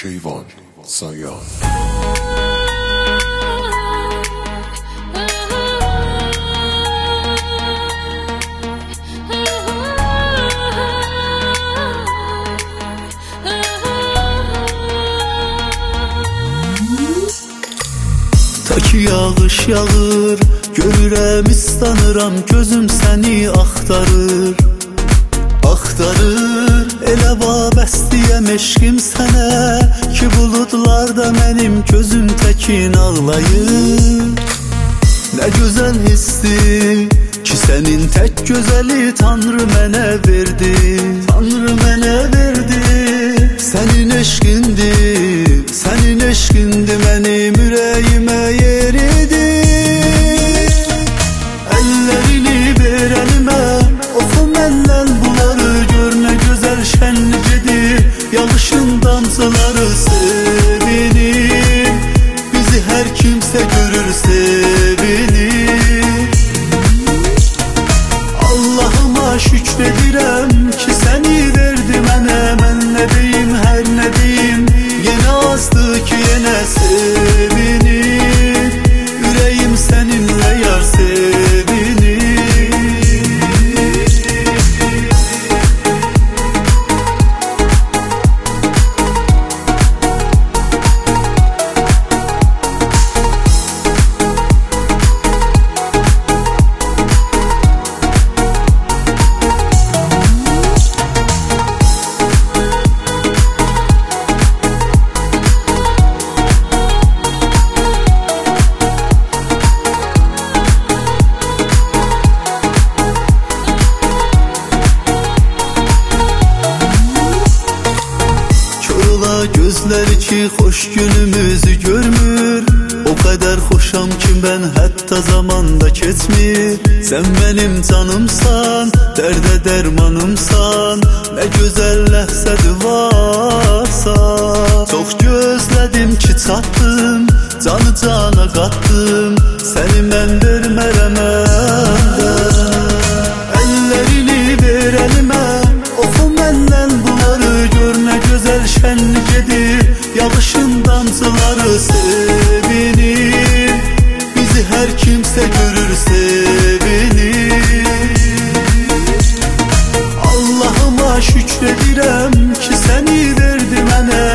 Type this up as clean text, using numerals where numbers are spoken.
Keyvan Sayan. Ta ki yağış yağır, görürəm, istanıram, gözüm səni axtarır. Axtarır, elə vabəstiyəm eşqim sənə, ki buludlarda mənim gözüm təkin ağlayır. Nə gözəl histir ki sənin tək gözəli Tanrı mənə verdi, Tanrı mənə verdi. Sənin eşqindir, sənin eşqindir, mənim ürəyimə yeridi. Əllərini ver əlimə, oxu məndən bunları, gör nə gözəl şənlicedir yağışın damcıları. Sevinir, bizi hər kimsə görür, sevinir. Allahıma şükür edirəm ki səni verdi mənə, mən nə deyim, hər nə deyim, yenə azdır ki yenə sevinir. Ürəyim səninlə yar sevinir. Gözləri ki xoş günümüzü görmür, o qədər xoşam ki mən hətta zamanda keçmir. Sən mənim canımsan, dərdə dərmanımsan, nə gözəl ləhzədir varsa. Çox gözlədim ki çatdım, canı cana qatdım, səni mən vermərəm əldən. Əllərini ver əlimə, oxu məndən bunları, gör nə gözəl şənlicedir yağışın damcıları. Sevinir, bizi hər kimsə görür, sevinir. Allahıma şükür edirəm ki səni verdi mənə,